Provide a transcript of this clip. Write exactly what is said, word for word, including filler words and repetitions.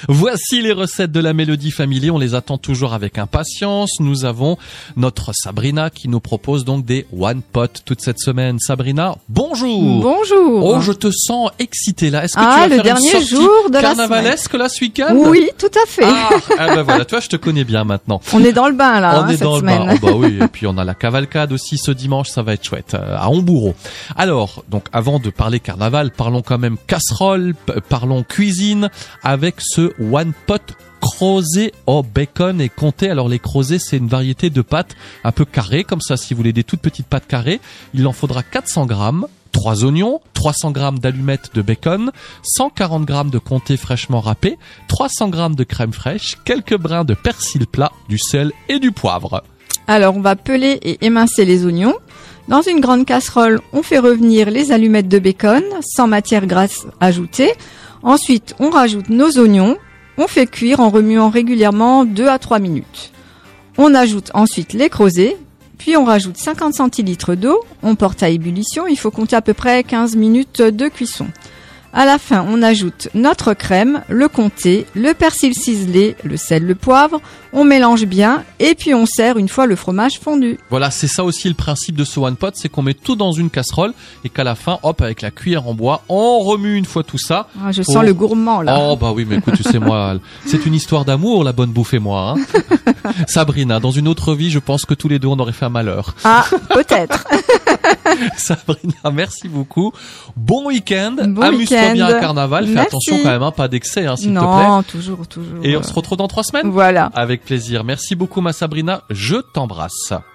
Voici les recettes de la Mélodie Family. On les attend toujours avec impatience. Nous avons notre Sabrina qui nous propose donc des one pot toute cette semaine. Sabrina, bonjour. Bonjour. Oh, je te sens excitée là. Est-ce que ah, tu vas le faire dernier une sortie jour de la carnavalesque là ce week-end? Oui, tout à fait. Ah, ah ben voilà, toi je te connais bien maintenant. On est dans le bain là, On hein, est cette dans semaine. le bain. Oh, bah oui, et puis on a la cavalcade aussi ce dimanche, ça va être chouette euh, à Hombourg. Alors, donc avant de parler carnaval, parlons quand même casserole, p- parlons cuisine avec ce one pot crozet au bacon et comté. Alors les crozets, c'est une variété de pâtes un peu carrées comme ça. Si vous voulez des toutes petites pâtes carrées, il en faudra quatre cents grammes. trois oignons, trois cents grammes d'allumettes de bacon, cent quarante grammes de comté fraîchement râpé, trois cents grammes de crème fraîche, quelques brins de persil plat, du sel et du poivre. Alors, on va peler et émincer les oignons. Dans une grande casserole, on fait revenir les allumettes de bacon, sans matière grasse ajoutée. Ensuite, on rajoute nos oignons. On fait cuire en remuant régulièrement deux à trois minutes. On ajoute ensuite les crozets. Puis on rajoute cinquante centilitres d'eau, on porte à ébullition, il faut compter à peu près quinze minutes de cuisson. À la fin, on ajoute notre crème, le comté, le persil ciselé, le sel, le poivre, on mélange bien et puis on sert une fois le fromage fondu. Voilà, c'est ça aussi le principe de ce one pot, c'est qu'on met tout dans une casserole et qu'à la fin, hop, avec la cuillère en bois, on remue une fois tout ça. Ah, je pour... sens le gourmand là. Oh bah oui, mais écoute, tu sais moi, c'est une histoire d'amour, la bonne bouffe et moi. Hein. Sabrina, dans une autre vie, je pense que tous les deux on aurait fait un malheur. Ah, peut-être. Sabrina, merci beaucoup. Bon week-end. Bon Amuse-toi week-end. bien à Carnaval. Fais Merci. attention quand même, hein, pas d'excès, hein, s'il te plaît. Non, toujours, toujours. Et on se retrouve dans trois semaines. Voilà. Avec plaisir. Merci beaucoup, ma Sabrina. Je t'embrasse.